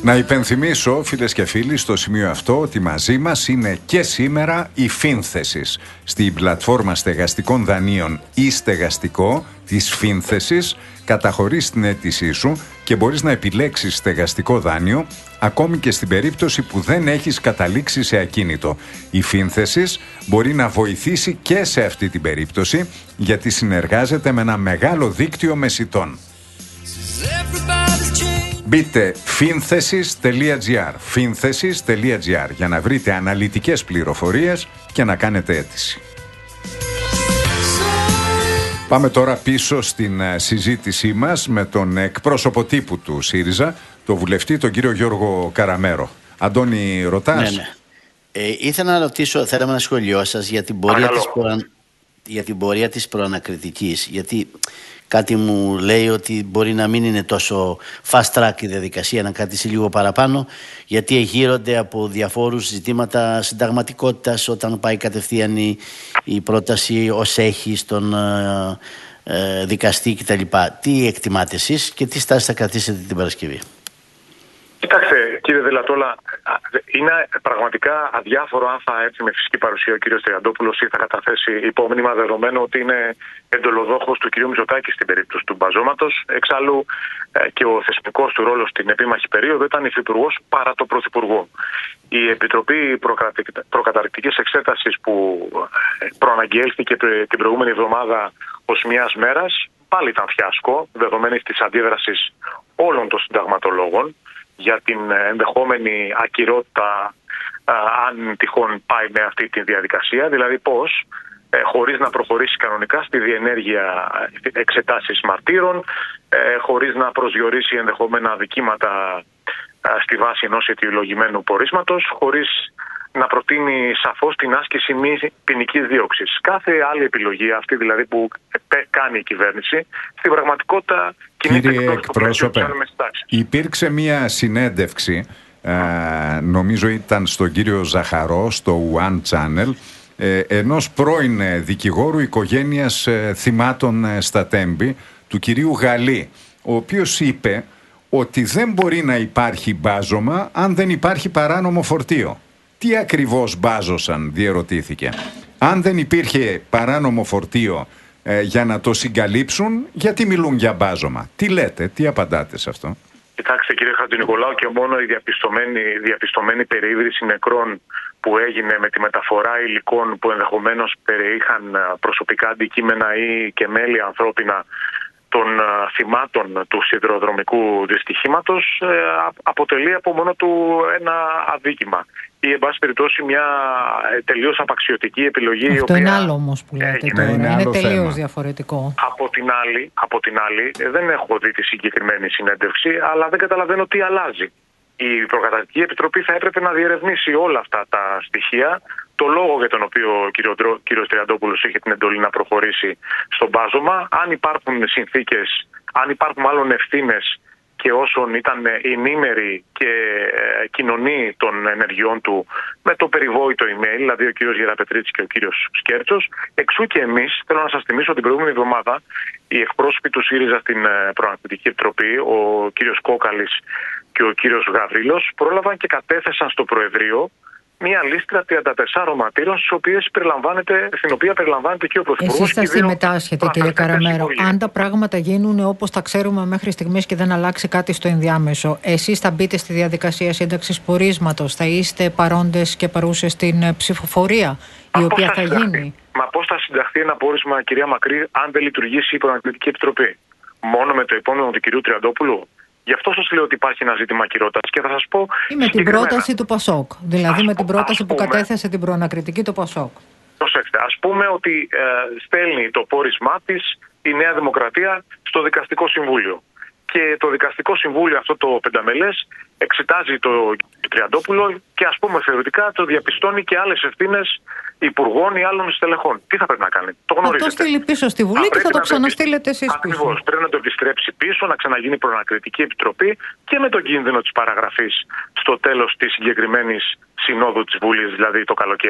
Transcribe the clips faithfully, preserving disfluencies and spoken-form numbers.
Να υπενθυμίσω, φίλες και φίλοι, στο σημείο αυτό ότι μαζί μας είναι και σήμερα η Φίνθεσης. Στην πλατφόρμα στεγαστικών δανείων ή στεγαστικό της Φίνθεσης καταχωρείς την αίτησή σου και μπορείς να επιλέξεις στεγαστικό δάνειο ακόμη και στην περίπτωση που δεν έχεις καταλήξει σε ακίνητο. Η Φίνθεσης μπορεί να βοηθήσει και σε αυτή την περίπτωση, γιατί συνεργάζεται με ένα μεγάλο δίκτυο μεσιτών. Μπείτε φίνθεσης τελεία τζι άρ φίνθεσης τελεία τζι άρ για να βρείτε αναλυτικές πληροφορίες και να κάνετε αίτηση. Πάμε τώρα πίσω στην συζήτησή μας με τον εκπρόσωπο τύπου του ΣΥΡΙΖΑ, τον βουλευτή, τον κύριο Γιώργο Καραμέρο. Αντώνη, ρωτάς? Ναι, ναι. Ε, ήθελα να ρωτήσω, θέλαμε ένα σχολείο σας για την πορεία, της, προαν... για την πορεία της προανακριτικής. Γιατί κάτι μου λέει ότι μπορεί να μην είναι τόσο fast track η διαδικασία, να κρατήσει λίγο παραπάνω, γιατί εγείρονται από διαφόρους ζητήματα συνταγματικότητας όταν πάει κατευθείαν η, η πρόταση ως έχει στον ε, ε, δικαστή κτλ. Τι εκτιμάτε εσείς και τι στάση θα κρατήσετε την Παρασκευή? Κοιτάξτε, κύριε Δελατόλα, είναι πραγματικά αδιάφορο αν θα έρθει με φυσική παρουσία ο κύριος Τριαντόπουλος ή θα καταθέσει υπόμνημα, δεδομένου ότι είναι εντολοδόχος του κυρίου Μητσοτάκη στην περίπτωση του μπαζώματος. Εξάλλου και ο θεσμικός του ρόλος στην επίμαχη περίοδο ήταν υφυπουργός παρά το πρωθυπουργό. Η Επιτροπή Προκαταρκτικής Εξέτασης που προαναγγέλθηκε την προηγούμενη εβδομάδα ως μιας μέρας πάλι ήταν φιάσκο, δεδομένης της αντίδρασης όλων των συνταγματολόγων για την ενδεχόμενη ακυρότητα α, αν τυχόν πάει με αυτή τη διαδικασία. Δηλαδή πώς, ε, χωρίς να προχωρήσει κανονικά στη διενέργεια εξετάσεις μαρτύρων, ε, χωρίς να προσδιορίσει ενδεχόμενα δικήματα α, στη βάση ενός αιτιολογημένου πορίσματος, χωρίς να προτείνει σαφώς την άσκηση μη ποινικής δίωξης. Κάθε άλλη επιλογή, αυτή δηλαδή που κάνει η κυβέρνηση, στην πραγματικότητα κινείται Κύριε εκπρόσωπε, υπήρξε μια συνέντευξη, ε, νομίζω ήταν στον κύριο Ζαχαρό, στο One Channel, ε, ενός πρώην δικηγόρου οικογένειας ε, θυμάτων ε, στα Τέμπη, του κυρίου Γαλή, ο οποίος είπε ότι δεν μπορεί να υπάρχει μπάζωμα αν δεν υπάρχει παράνομο φορτίο. Τι ακριβώς μπάζωσαν, διερωτήθηκε. Αν δεν υπήρχε παράνομο φορτίο ε, για να το συγκαλύψουν, γιατί μιλούν για μπάζωμα? Τι λέτε, τι απαντάτε σε αυτό? Κοιτάξτε κύριε Χατζηνικολάου, και μόνο η διαπιστωμένη, διαπιστωμένη περιείδρυση νεκρών που έγινε με τη μεταφορά υλικών που ενδεχομένως περιείχαν προσωπικά αντικείμενα ή και μέλη ανθρώπινα των θυμάτων του σιδηροδρομικού δυστυχήματος, ε, αποτελεί από μόνο του ένα αδίκημα ή εν πάση περιπτώσει μια τελείως απαξιωτική επιλογή. Αυτό η οποία είναι άλλο όμως που λέτε έγινε, τώρα, είναι, είναι τελείως θέμα. διαφορετικό. Από την, άλλη, από την άλλη δεν έχω δει τη συγκεκριμένη συνέντευξη, αλλά δεν καταλαβαίνω τι αλλάζει. Η Προκαταρκτική Επιτροπή θα έπρεπε να διερευνήσει όλα αυτά τα στοιχεία, το λόγο για τον οποίο ο κύριος Τριαντόπουλος είχε την εντολή να προχωρήσει στο μπάζωμα, αν υπάρχουν συνθήκες, αν υπάρχουν μάλλον ευθύνες και όσων ήταν ενήμεροι και ε, κοινωνοί των ενεργειών του με το περιβόητο email, δηλαδή ο κύριος Γεραπετρίτης και ο κύριος Σκέρτσος. Εξού και εμείς, θέλω να σας θυμίσω, την προηγούμενη εβδομάδα οι εκπρόσωποι του ΣΥΡΙΖΑ στην ε, Προανακριτική Επιτροπή, ο κύριος Κόκαλης και ο κύριος Γαβρίλος, πρόλαβαν και κατέθεσαν στο Προεδρείο μία λίστα τριάντα τεσσάρων ματήρων, στην οποία περιλαμβάνεται και ο Πρωθυπουργός. Εσείς θα συμμετάσχετε, κύριε Καραμέρο. Αν τα πράγματα γίνουν όπως τα ξέρουμε μέχρι στιγμής και δεν αλλάξει κάτι στο ενδιάμεσο, εσείς θα μπείτε στη διαδικασία σύνταξης πορίσματος, θα είστε παρόντες και παρούσες στην ψηφοφορία, η οποία θα γίνει? Μα πώς θα συνταχθεί ένα πόρισμα, κυρία Μακρύ, αν δεν λειτουργήσει η Προανακριτική Επιτροπή? Μόνο με το επόμενο του κυρίου Τριαντόπουλου? Γι' αυτό σας λέω ότι υπάρχει ένα ζήτημα ακυρότητας και θα σας πω. Ή με την πρόταση του ΠΑΣΟΚ. Δηλαδή ας με την πρόταση που πούμε, κατέθεσε την προανακριτική το ΠΑΣΟΚ. Προσέξτε, ας πούμε ότι ε, στέλνει το πόρισμά της η Νέα Δημοκρατία στο Δικαστικό Συμβούλιο. Και το Δικαστικό Συμβούλιο, αυτό το πενταμελές, εξετάζει το Τριαντόπουλο και ας πούμε θεωρητικά το διαπιστώνει και άλλες ευθύνες υπουργών ή άλλων στελεχών. Τι θα πρέπει να κάνει? Το γνωρίζετε. Θα το στείλει πίσω στη Βουλή και θα το ξαναστείλετε εσείς πίσω. Ακριβώς. Πρέπει να το επιστρέψει πίσω, να ξαναγίνει Προανακριτική Επιτροπή και με τον κίνδυνο της παραγραφής στο τέλος της συγκεκριμένης συνόδου της Βουλής, δηλαδή το καλοκαίρι.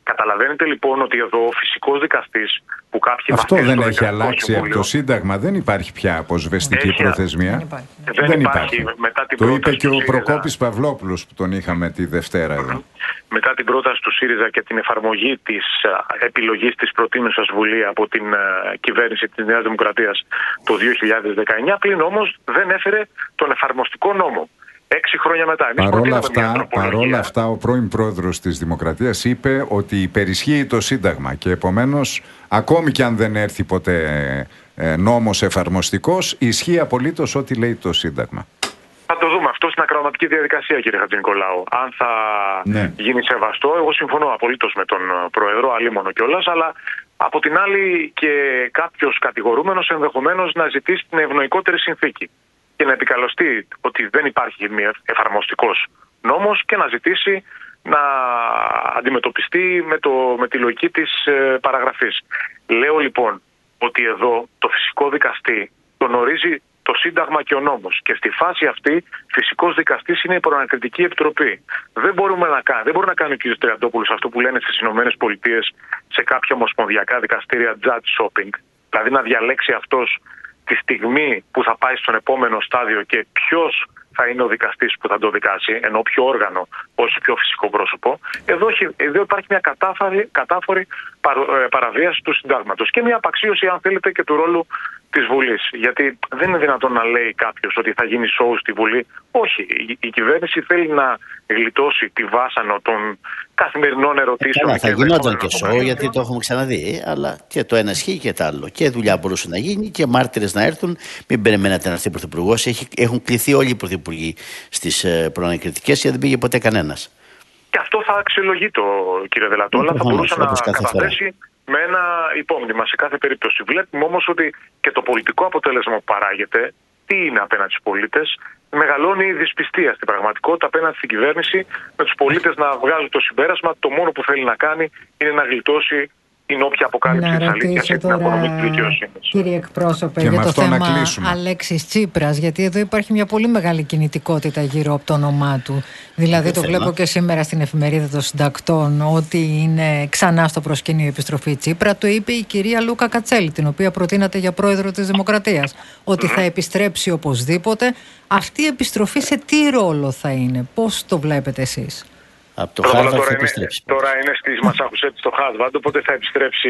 Καταλαβαίνετε λοιπόν ότι εδώ ο φυσικός δικαστής που κάποιοι αυτό δεν έχει αλλάξει από το Σύνταγμα, δεν υπάρχει πια αποσβεστική έχει, προθεσμία. Δεν υπάρχει. Δεν δεν υπάρχει. υπάρχει. Μετά την το είπε και ο ΣΥΡΙΖΑ, Προκόπης Παυλόπουλος που τον είχαμε τη Δευτέρα εδώ. Μετά την πρόταση του ΣΥΡΙΖΑ και την εφαρμογή της επιλογής της προτείνουσας Βουλή από την κυβέρνηση της Νέας Δημοκρατίας το δύο χιλιάδες δεκαεννιά, πλην όμως δεν έφερε τον εφαρμοστικό νόμο. Έξι χρόνια μετά. Παρόλα αυτά, παρόλα αυτά, ο πρώην πρόεδρος της Δημοκρατίας είπε ότι υπερισχύει το Σύνταγμα και επομένως, ακόμη και αν δεν έρθει ποτέ νόμος εφαρμοστικός, ισχύει απολύτως ό,τι λέει το Σύνταγμα. Θα το δούμε αυτό στην ακροαματική διαδικασία, κύριε Χατζηνικολάου. Αν θα ναι. γίνει σεβαστό, εγώ συμφωνώ απολύτως με τον Πρόεδρο, αλίμονο κιόλας, αλλά από την άλλη και κάποιος κατηγορούμενος ενδεχομένως να ζητήσει την ευνοϊκότερη συνθήκη και να επικαλωστεί ότι δεν υπάρχει εφαρμοστικός νόμος και να ζητήσει να αντιμετωπιστεί με, το, με τη λογική της ε, παραγραφής. Λέω λοιπόν ότι εδώ το φυσικό δικαστή τον ορίζει το Σύνταγμα και ο νόμος. Και στη φάση αυτή φυσικός δικαστής είναι η Προανακριτική Επιτροπή. Δεν, μπορούμε να κάνει, δεν μπορεί να κάνει ο κ. Τριαντόπουλος αυτό που λένε στις ΗΠΑ σε κάποια ομοσπονδιακά δικαστήρια judge shopping. Δηλαδή να διαλέξει αυτός τη στιγμή που θα πάει στον επόμενο στάδιο και ποιος θα είναι ο δικαστής που θα το δικάσει, ενώ ποιο όργανο, όχι ποιο φυσικό πρόσωπο. Εδώ, εδώ υπάρχει μια κατάφορη, κατάφορη παραβίαση του συντάγματος και μια απαξίωση, αν θέλετε, και του ρόλου της Βουλής. Γιατί δεν είναι δυνατόν να λέει κάποιος ότι θα γίνει σοου στη Βουλή. Όχι. Η, η κυβέρνηση θέλει να γλιτώσει τη βάσανο των καθημερινών ερωτήσεων. Ε, θα γινόταν και σοου, γιατί το έχουμε ξαναδεί. Αλλά και το ένα ισχύει και το άλλο. Και δουλειά μπορούσε να γίνει και μάρτυρες να έρθουν. Μην περιμένατε να έρθει ο Πρωθυπουργός. Έχουν κληθεί όλοι οι Πρωθυπουργοί στις ε, προανακριτικές και δεν πήγε ποτέ κανένας. Και αυτό θα αξιολογεί το, κύριε Δελατόλα. Θα μπορούσε να καταθέσει με ένα υπόμνημα σε κάθε περίπτωση. Βλέπουμε όμως ότι και το πολιτικό αποτέλεσμα που παράγεται, τι είναι απέναντι στους πολίτες, μεγαλώνει η δυσπιστία στην πραγματικότητα απέναντι στην κυβέρνηση, με τους πολίτες να βγάζουν το συμπέρασμα. Το μόνο που θέλει να κάνει είναι να γλιτώσει την όποια αποκάλυψη της αλήθειας και την απονομή της δικαιοσύνης. Κύριε εκπρόσωπε, και για το θέμα Αλέξης Τσίπρας, γιατί εδώ υπάρχει μια πολύ μεγάλη κινητικότητα γύρω από το όνομά του. Δηλαδή το θέμα. Βλέπω και σήμερα στην εφημερίδα των συντακτών ότι είναι ξανά στο προσκήνιο η επιστροφή Τσίπρα. Το είπε η κυρία Λούκα Κατσέλη, την οποία προτείνατε για πρόεδρο της Δημοκρατίας, ότι mm-hmm. θα επιστρέψει οπωσδήποτε. Αυτή η επιστροφή σε τι ρόλο θα είναι, πώς το βλέπετε εσείς? Από το Χάρβαρντ θα επιστρέψει. Τώρα είναι στις Μασάχουσέτς στο Χάρβαρντ, οπότε θα επιστρέψει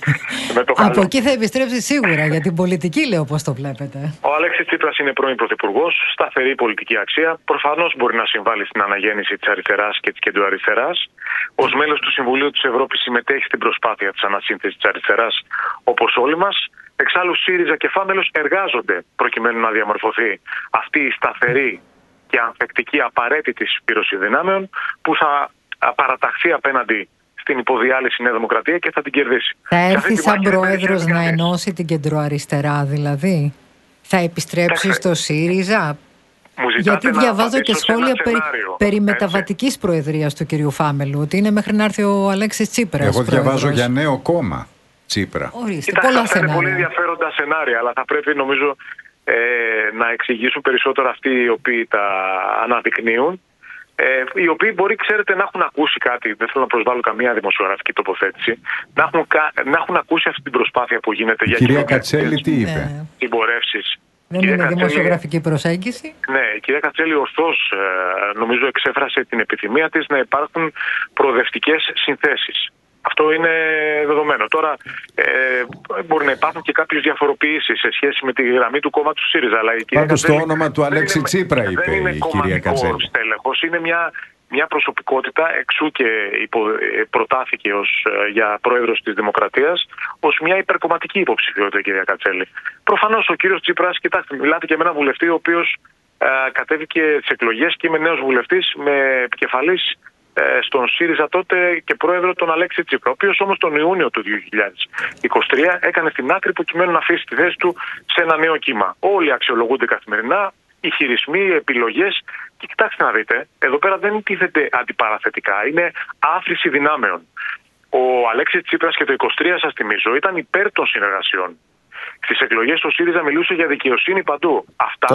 με το Χάρβαρντ. Από εκεί θα επιστρέψει σίγουρα, για την πολιτική λέω, πώς το βλέπετε. Ο Αλέξης Τσίπρας είναι πρώην πρωθυπουργός, σταθερή πολιτική αξία. Προφανώς μπορεί να συμβάλλει στην αναγέννηση της αριστεράς και της κεντροαριστεράς. Ως μέλος του Συμβουλίου της Ευρώπης συμμετέχει στην προσπάθεια της ανασύνθεσης της αριστεράς, όπως όλοι μας. Εξάλλου, ΣΥΡΙΖΑ και Φάμελος εργάζονται προκειμένου να διαμορφωθεί αυτή η σταθερή και ανθεκτική απαραίτητη συσπήρωση δυνάμεων που θα παραταχθεί απέναντι στην υποδιάλυση Νέα Δημοκρατία και θα την κερδίσει. Θα έρθει σαν πρόεδρος να ενώσει την κεντροαριστερά, δηλαδή? Θα επιστρέψει Έχε. στο ΣΥΡΙΖΑ? Γιατί διαβάζω και σχόλια περί, περί μεταβατικής προεδρίας του κυρίου Φάμελου, ότι είναι μέχρι να έρθει ο Αλέξης Τσίπρας. Εγώ διαβάζω πρόεδρος. Για νέο κόμμα Τσίπρα. Ορίστε, Κοιτάξτε, πολλά αυτά είναι πολύ ενδιαφέροντα σενάρια, αλλά θα πρέπει νομίζω Ε, να εξηγήσουν περισσότερο αυτοί οι οποίοι τα αναδεικνύουν, ε, οι οποίοι μπορεί, ξέρετε, να έχουν ακούσει κάτι, δεν θέλω να προσβάλλω καμία δημοσιογραφική τοποθέτηση, να έχουν, να έχουν ακούσει αυτή την προσπάθεια που γίνεται. Η για κυρία Κατσέλη τι είπε? Ναι. Συμπορεύσεις. Δεν είναι Κατσέλη, δημοσιογραφική προσέγγιση. Ναι, η κυρία Κατσέλη ωστόσο ε, νομίζω εξέφρασε την επιθυμία της να υπάρχουν προοδευτικές συνθέσεις. Αυτό είναι δεδομένο. Τώρα ε, μπορεί να υπάρχουν και κάποιες διαφοροποιήσεις σε σχέση με τη γραμμή του κόμματος ΣΥΡΙΖΑ. Πάντως το όνομα του Αλέξη Τσίπρα είπε δεν είναι η κυρία Κατσέλη. Στέλεχος. Είναι μια, μια προσωπικότητα, εξού και υπο, προτάθηκε ως, για πρόεδρος της Δημοκρατίας, ως μια υπερκομματική υποψηφιότητα, κυρία Κατσέλη. Προφανώς ο κύριος Τσίπρας, κοιτάξτε, μιλάτε και με έναν βουλευτή ο οποίος ε, κατέβηκε στις εκλογές και είμαι νέος βουλευτής με επικεφαλής στον ΣΥΡΙΖΑ τότε και πρόεδρο τον Αλέξη Τσίπρα, ο οποίος όμως τον Ιούνιο του δύο χιλιάδες είκοσι τρία έκανε στην άκρη προκειμένου να αφήσει τη θέση του σε ένα νέο κύμα. Όλοι αξιολογούνται καθημερινά, οι χειρισμοί, οι επιλογές. Και κοιτάξτε να δείτε, εδώ πέρα δεν τίθεται αντιπαραθετικά, είναι άφρηση δυνάμεων. Ο Αλέξης Τσίπρας και το είκοσι τρία, σας θυμίζω, ήταν υπέρ των συνεργασιών. Στις εκλογές ο ΣΥΡΙΖΑ μιλούσε για δικαιοσύνη παντού. Αυτά τώρα,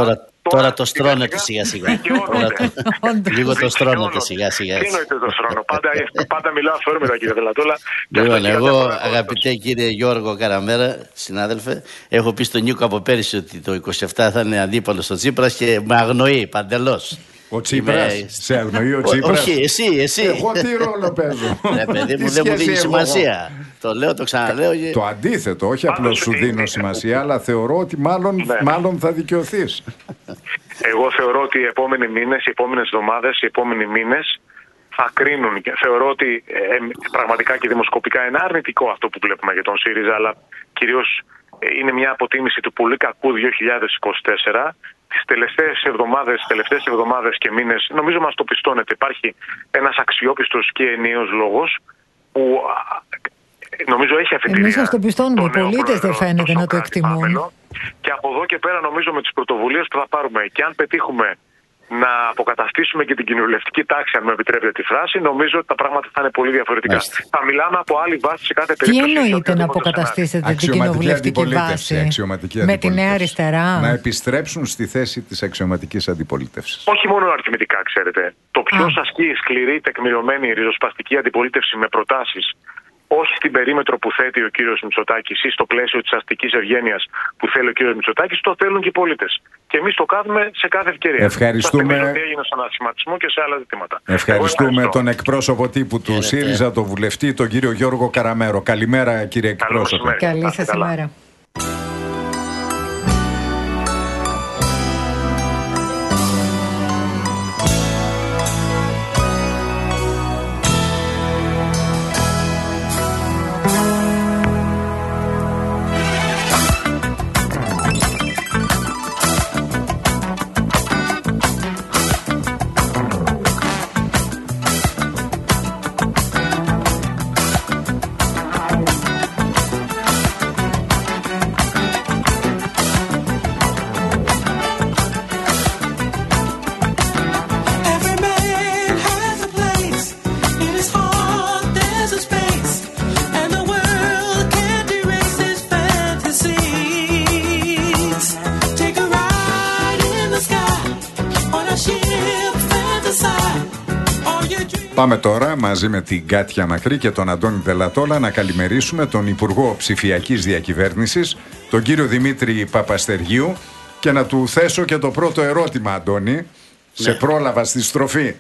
Τώρα το στρώνετε σιγά σιγά. Λίγο το στρώνετε σιγά σιγά. Τι εννοείται το στρώνω. Πάντα μιλάω αυθόρμητα, κύριε Δελατόλα. Λοιπόν, εγώ αγαπητέ κύριε Γιώργο Καραμέρα, συνάδελφε, έχω πει στον Νίκο από πέρυσι ότι το είκοσι επτά θα είναι αντίπαλος στο Τσίπρας και με αγνοεί παντελώς. Ο Τσίπρας, Είμαι... σε αγνοεί ο Τσίπρας. Όχι, εσύ, εσύ. Εγώ τι ρόλο παίζω. Ναι, παιδί μου, δεν μου δίνει σημασία. Το λέω, το ξαναλέω. Και... Το αντίθετο, όχι απλώς σου δίνω σημασία, αλλά θεωρώ ότι μάλλον, ναι. μάλλον θα δικαιωθείς. Εγώ θεωρώ ότι οι επόμενοι μήνες, οι επόμενες εβδομάδες, οι επόμενοι μήνες θα κρίνουν και θεωρώ ότι ε, πραγματικά και δημοσκοπικά είναι αρνητικό αυτό που βλέπουμε για τον ΣΥΡΙΖΑ, αλλά κυρίως ε, είναι μια αποτίμηση του πολύ κακού δύο χιλιάδες είκοσι τέσσερα. Τις τελευταίες εβδομάδες, τελευταίες εβδομάδες και μήνες, νομίζω μας το πιστώνεται. Υπάρχει ένας αξιόπιστος και ενίος λόγος που νομίζω έχει αφετηρία. Εμείς σας το πιστώνουμε, οι πολίτες δεν φαίνεται να το εκτιμούν. Και από εδώ και πέρα νομίζω με τις πρωτοβουλίες που θα πάρουμε και αν πετύχουμε να αποκαταστήσουμε και την κοινοβουλευτική τάξη, αν με επιτρέπετε τη φράση, νομίζω ότι τα πράγματα θα είναι πολύ διαφορετικά. Μάλιστα. Θα μιλάμε από άλλη βάση σε κάθε περίπτωση. Τι εννοείτε να αποκαταστήσετε την κοινοβουλευτική βάση με τη Νέα Αριστερά? Να επιστρέψουν στη θέση της αξιωματικής αντιπολίτευσης. Όχι μόνο αριθμητικά, ξέρετε. Το ποιος ασκεί σκληρή, τεκμηριωμένη, ριζοσπαστική αντιπολίτευση με προτάσεις, όχι στην περίμετρο που θέτει ο κύριος Μητσοτάκης ή στο πλαίσιο της αστικής ευγένειας που θέλει ο κύριος Μητσοτάκης, το θέλουν και οι πολίτες. Και εμείς το κάνουμε σε κάθε ευκαιρία. Ευχαριστούμε. Ότι έγινε στον ανασχηματισμό και σε άλλα ζητήματα. Ευχαριστούμε τον εκπρόσωπο τύπου του ΣΥΡΙΖΑ, τον βουλευτή, τον κύριο Γιώργο Καραμέρο. Καλημέρα, κύριε εκπρόσωπε. Καλή σας ημέρα. Πάμε τώρα μαζί με την Κάτια Μακρύ και τον Αντώνη Δελατόλα να καλημερίσουμε τον Υπουργό Ψηφιακής Διακυβέρνησης, τον κύριο Δημήτρη Παπαστεργίου, και να του θέσω και το πρώτο ερώτημα, Αντώνη. Ναι. Σε πρόλαβα στη στροφή.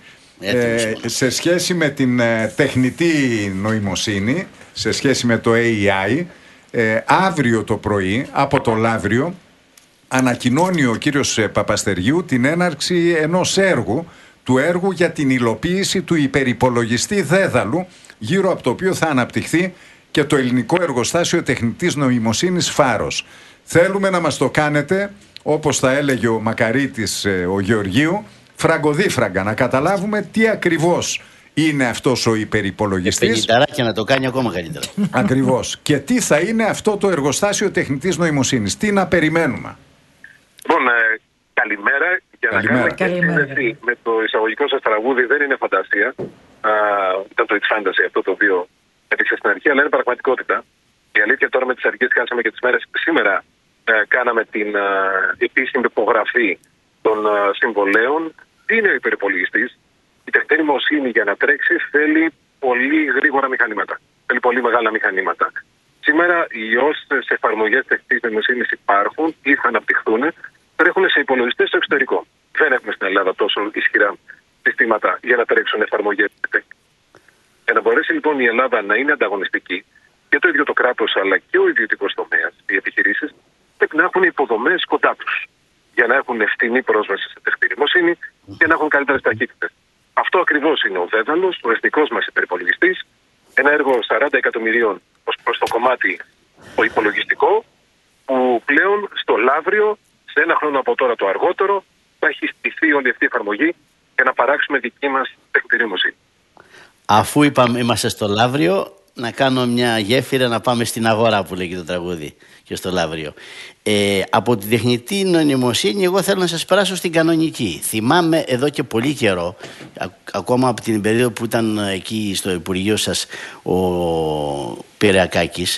Ε, σε σχέση με την ε, τεχνητή νοημοσύνη, σε σχέση με το έι άι, ε, αύριο το πρωί, από το Λαύριο, ανακοινώνει ο κύριος Παπαστεργίου την έναρξη ενός έργου, του έργου για την υλοποίηση του υπερυπολογιστή Δέδαλου, γύρω από το οποίο θα αναπτυχθεί και το ελληνικό εργοστάσιο τεχνητής νοημοσύνης Φάρος. Θέλουμε να μας το κάνετε, όπως θα έλεγε ο Μακαρίτης ο Γεωργίου, φραγκοδίφραγκα, να καταλάβουμε τι ακριβώς είναι αυτός ο υπερυπολογιστής. Και να το κάνει ακόμα καλύτερα. Ακριβώς. Και τι θα είναι αυτό το εργοστάσιο τεχνητής νοημοσύνης. Τι να περιμένουμε. Λοιπόν, ε, καλημέρα. Για να κάνουμε και σύνδεση με το εισαγωγικό σας τραγούδι, δεν είναι φαντασία. Α, ήταν το It's Fantasy αυτό το οποίο έδειξε στην αρχή, αλλά είναι πραγματικότητα. Η αλήθεια τώρα με τις αρχές χάσαμε και τις μέρες. Σήμερα ε, κάναμε την ε, επίσημη υπογραφή των ε, συμβολέων. Τι είναι ο υπερυπολογιστής? Η τεχνητή νοημοσύνη για να τρέξει θέλει πολύ γρήγορα μηχανήματα. Θέλει πολύ μεγάλα μηχανήματα. Σήμερα οι όσες εφαρμογές τεχνητής νοημοσύνης υπάρχουν ή θα αναπτυχθούν, τρέχουν σε υπολογιστές στο εξωτερικό. Δεν έχουμε στην Ελλάδα τόσο ισχυρά συστήματα για να τρέξουν εφαρμογές. Για να μπορέσει λοιπόν η Ελλάδα να είναι ανταγωνιστική, και το ίδιο το κράτος αλλά και ο ιδιωτικός τομέας, οι επιχειρήσεις, πρέπει να έχουν υποδομές κοντά τους. Για να έχουν ευθυνή πρόσβαση σε τεχνητή νοημοσύνη και να έχουν καλύτερες ταχύτητες. Αυτό ακριβώς είναι ο Δέδαλος, ο εθνικός μας υπερυπολογιστής, ένα έργο σαράντα εκατομμυρίων ως προς το κομμάτι το υπολογιστικό, που πλέον στο Λαύριο, σε ένα χρόνο από τώρα το αργότερο, θα έχει στηθεί όλη αυτή η εφαρμογή για να παράξουμε δική μας τεχνητή νοημοσύνη. Αφού είπαμε είμαστε στο Λαύριο, να κάνω μια γέφυρα να πάμε στην αγορά που λέγει το τραγούδι και στο Λαύριο. Ε, από τη τεχνητή νοημοσύνη εγώ θέλω να σας περάσω στην κανονική. Θυμάμαι εδώ και πολύ καιρό, α, ακόμα από την περίοδο που ήταν εκεί στο Υπουργείο σας ο Πυριακάκης,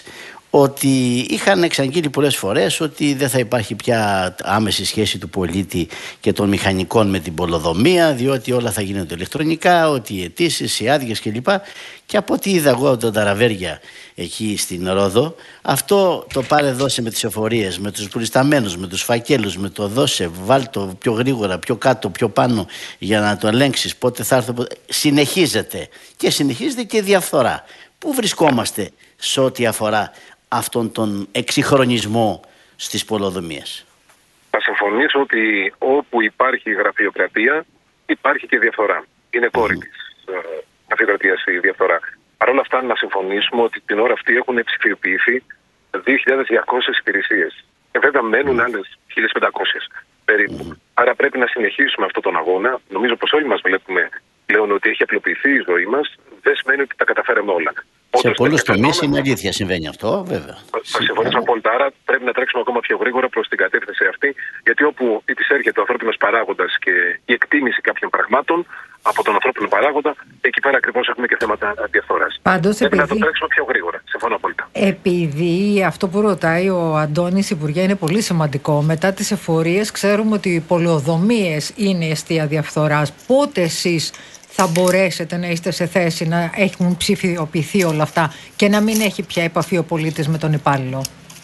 ότι είχαν εξαγγείλει πολλές φορές ότι δεν θα υπάρχει πια άμεση σχέση του πολίτη και των μηχανικών με την πολεοδομία, διότι όλα θα γίνονται ηλεκτρονικά, ότι οι αιτήσεις, οι άδειες κλπ. Και από ό,τι είδα εγώ τον Ταραβέρια εκεί στην Ρόδο, αυτό το πάρε δώσε με τις εφορίες, με τους πουλισταμένους, με τους φακέλους, με το δώσε, βάλ το πιο γρήγορα, πιο κάτω, πιο πάνω για να το ελέγξεις, πότε θα έρθω, πότε... συνεχίζεται και συνεχίζεται και διαφθορά. Πού βρισκόμαστε σε ό,τι αφορά αυτόν τον εξυγχρονισμό στις πολεοδομίες? Θα συμφωνήσω ότι όπου υπάρχει γραφειοκρατία υπάρχει και διαφθορά. Είναι κόρη mm. της ε, γραφειοκρατίας η διαφθορά. Παρ' όλα αυτά να συμφωνήσουμε ότι την ώρα αυτή έχουν ψηφιοποιηθεί δύο χιλιάδες διακόσιες υπηρεσίες. Και βέβαια μένουν mm. άλλες χίλιες πεντακόσιες περίπου. Mm. Άρα πρέπει να συνεχίσουμε αυτόν τον αγώνα. Νομίζω πως όλοι μας βλέπουμε πλέον ότι έχει απλοποιηθεί η ζωή μας. Δεν σημαίνει ότι τα καταφέραμε όλα. Σε πολλούς τομείς είναι αλήθεια, συμβαίνει αυτό, βέβαια. Θα συμφωνήσω απόλυτα. Άρα πρέπει να τρέξουμε ακόμα πιο γρήγορα προς την κατεύθυνση αυτή, γιατί όπου της έρχεται ο ανθρώπινος παράγοντας και η εκτίμηση κάποιων πραγμάτων από τον ανθρώπινο παράγοντα, εκεί πέρα ακριβώς έχουμε και θέματα διαφθοράς. Πάντως, πρέπει επειδή... να το τρέξουμε πιο γρήγορα. Συμφωνώ απόλυτα. Επειδή αυτό που ρωτάει ο Αντώνης Υπουργέ είναι πολύ σημαντικό. Μετά τις εφορίες, ξέρουμε ότι οι πολεοδομίες είναι αιστεία διαφθοράς. Πότε εσείς θα μπορέσετε να είστε σε θέση να έχουν ψηφιοποιηθεί όλα αυτά και να μην έχει πια επαφή ο πολίτης με τον υπάλληλο?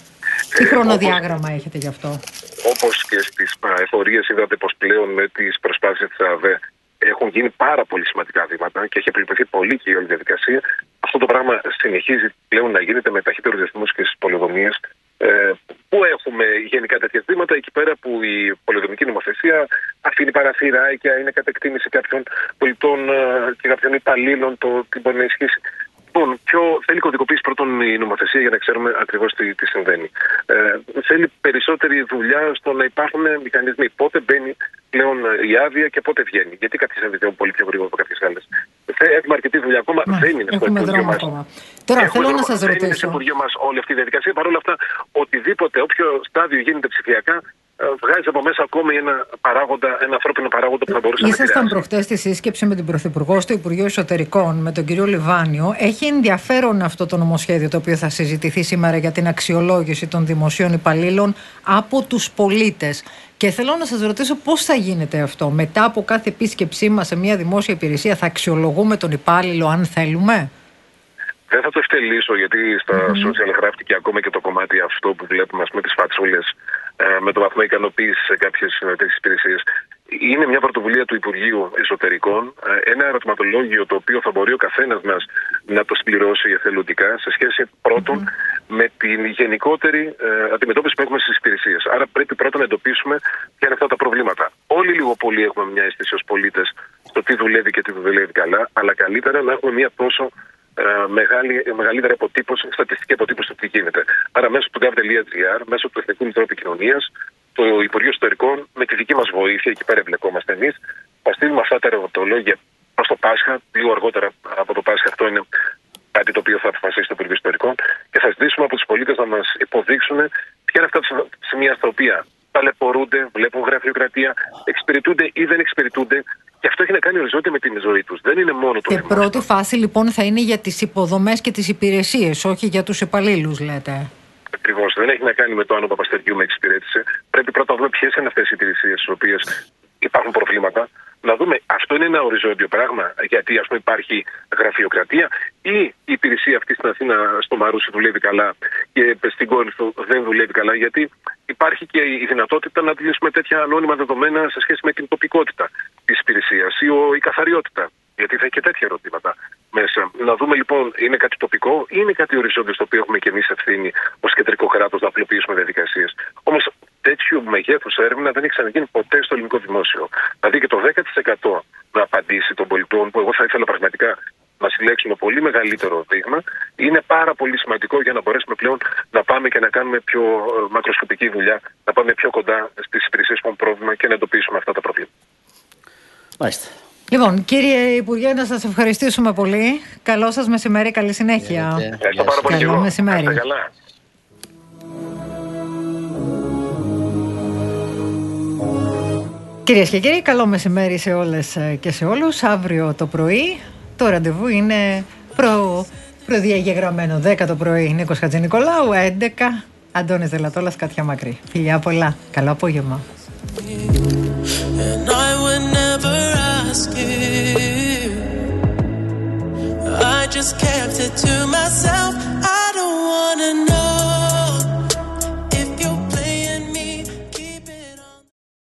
Τι ε, χρονοδιάγραμμα όπως, έχετε γι' αυτό? Όπως και στις εφορίες είδατε πως πλέον με τις προσπάθειες της ΑΔΕ έχουν γίνει πάρα πολύ σημαντικά βήματα και έχει απλοποιηθεί πολύ και η όλη διαδικασία. Αυτό το πράγμα συνεχίζει πλέον να γίνεται με ταχύτερους ρυθμούς και στις πολεοδομίες, ε, που έχουμε γενικά τέτοια βήματα, εκεί πέρα που η πολεοδομική νομοθεσία αφήνει παραθυράκια, είναι κατ' εκτίμηση κάποιων πολιτών ε, και κάποιων υπαλλήλων το τι μπορεί να ισχύσει. Λοιπόν, πιο θέλει κωδικοποίηση πρώτον η νομοθεσία για να ξέρουμε ακριβώς τι, τι συμβαίνει. Ε, θέλει περισσότερη δουλειά στο να υπάρχουν μηχανισμοί. Πότε μπαίνει πλέον η άδεια και πότε βγαίνει. Γιατί κάποιες άδειες πολύ πιο γρήγορα από κάποιες άλλες. Έχουμε αρκετή δουλειά ακόμα. Ναι, δεν είναι στο Υπουργείο μας. Τώρα έχουμε θέλω δρόμο. να σας ρωτήσω. Δεν είναι στο Υπουργείο μας όλη αυτή η διαδικασία. Παρ' όλα αυτά, οτιδήποτε, όποιο στάδιο γίνεται ψηφιακά, βγάζει από μέσα ακόμη ένα παράγοντα, ένα ανθρώπινο παράγοντα που θα μπορούσε να επηρεάσει. Ήσασταν προχτές στη σύσκεψη με την Πρωθυπουργό στο Υπουργείο Εσωτερικών, με τον κύριο Λιβάνιο. Έχει ενδιαφέρον αυτό το νομοσχέδιο το οποίο θα συζητηθεί σήμερα για την αξιολόγηση των δημοσίων υπαλλήλων από τους πολίτες. Και θέλω να σας ρωτήσω πώς θα γίνεται αυτό. Μετά από κάθε επίσκεψή μας σε μια δημόσια υπηρεσία θα αξιολογούμε τον υπάλληλο αν θέλουμε? Δεν θα το ευτελίσω, γιατί στα mm-hmm. social γράφτηκε ακόμα και το κομμάτι αυτό που βλέπουμε, ας πούμε, τις φατσούλες ε, με το βαθμό ικανοποίηση σε κάποιες τέτοιες υπηρεσίες. Είναι μια πρωτοβουλία του Υπουργείου Εσωτερικών, ε, ένα ερωτηματολόγιο το οποίο θα μπορεί ο καθένας μας να το συμπληρώσει εθελοντικά σε σχέση πρώτον mm-hmm. με την γενικότερη ε, αντιμετώπιση που έχουμε στις υπηρεσίες. Άρα πρέπει πρώτα να εντοπίσουμε ποια είναι αυτά τα προβλήματα. Όλοι λίγο πολύ έχουμε μια αίσθηση ως πολίτες στο τι δουλεύει και τι δεν δουλεύει καλά, αλλά καλύτερα να έχουμε μια τόσο Uh, μεγάλη, μεγαλύτερη αποτύπωση, στατιστική αποτύπωση του τι γίνεται. Άρα μέσω του gov.gr, μέσω του Εθνικού Μητρώου Επικοινωνίας, το Υπουργείο Εσωτερικών, με τη δική μας βοήθεια, εκεί πέρα εμπλεκόμαστε εμείς, θα στείλουμε αυτά τα ερωτηματολόγια προς το Πάσχα, λίγο αργότερα από το Πάσχα. Αυτό είναι κάτι το οποίο θα αποφασίσει το Υπουργείο Εσωτερικών, και θα ζητήσουμε από τους πολίτες να μας υποδείξουν ποια είναι αυτά τα σημεία στα οποία ταλαιπωρούνται, βλέπουν γραφειοκρατία, εξυπηρετούνται ή δεν εξυπηρετούνται. Και αυτό έχει να κάνει οριζόντια με την ζωή τους. Δεν είναι μόνο το θέμα. Και πρώτη φάση λοιπόν θα είναι για τις υποδομές και τις υπηρεσίες, όχι για τους υπαλλήλους, λέτε. Ακριβώς. Δεν έχει να κάνει με το αν ο Παπαστεριού με εξυπηρέτησε. Πρέπει πρώτα να δούμε ποιες είναι αυτές οι υπηρεσίες στις οποίες υπάρχουν προβλήματα. Να δούμε, αυτό είναι ένα οριζόντιο πράγμα, γιατί ας πούμε υπάρχει γραφειοκρατία, ή η υπηρεσία αυτή στην Αθήνα, στο Μαρούσι, δουλεύει καλά και στην Κόρινθο δεν δουλεύει καλά, γιατί υπάρχει και η δυνατότητα να αντιλήσουμε τέτοια ανώνυμα δεδομένα σε σχέση με την τοπικότητα της υπηρεσίας ή η καθαριότητα. Γιατί θα έχει και τέτοια ερωτήματα μέσα. Να δούμε λοιπόν, είναι κάτι τοπικό ή είναι κάτι οριζόντιο στο οποίο έχουμε και εμείς ευθύνη ως κεντρικό κράτος να απλοποιήσουμε διαδικασίες. Όμως τέτοιου μεγέθους έρευνα δεν έχει ξαναγίνει ποτέ στο ελληνικό δημόσιο. Δηλαδή και το δέκα τοις εκατό να απαντήσει των πολιτών, που εγώ θα ήθελα πραγματικά να συλλέξουμε πολύ μεγαλύτερο δείγμα, είναι πάρα πολύ σημαντικό για να μπορέσουμε πλέον να πάμε και να κάνουμε πιο μακροσκοπική δουλειά, να πάμε πιο κοντά στις υπηρεσίες που έχουν πρόβλημα και να εντοπίσουμε αυτά τα προβλήματα. Μάλιστα. Λοιπόν, κύριε Υπουργέ, να σας ευχαριστήσουμε πολύ. Καλό σας μεσημέρι, καλή συνέχεια. Ευχαριστώ πάρα πολύ. Καλό μεσημέρι. Καλά. Κυρίες και κύριοι, καλό μεσημέρι σε όλες και σε όλους. Αύριο το πρωί το ραντεβού είναι προ Προδιαγεγραμμένο δέκα το πρωί, Νίκος Χατζηνικολάου, έντεκα, Αντώνης Δελατόλας, Κάτια Μακρύ. Φιλιά πολλά, καλό απόγευμα. And I would never ask you. I just kept it to myself.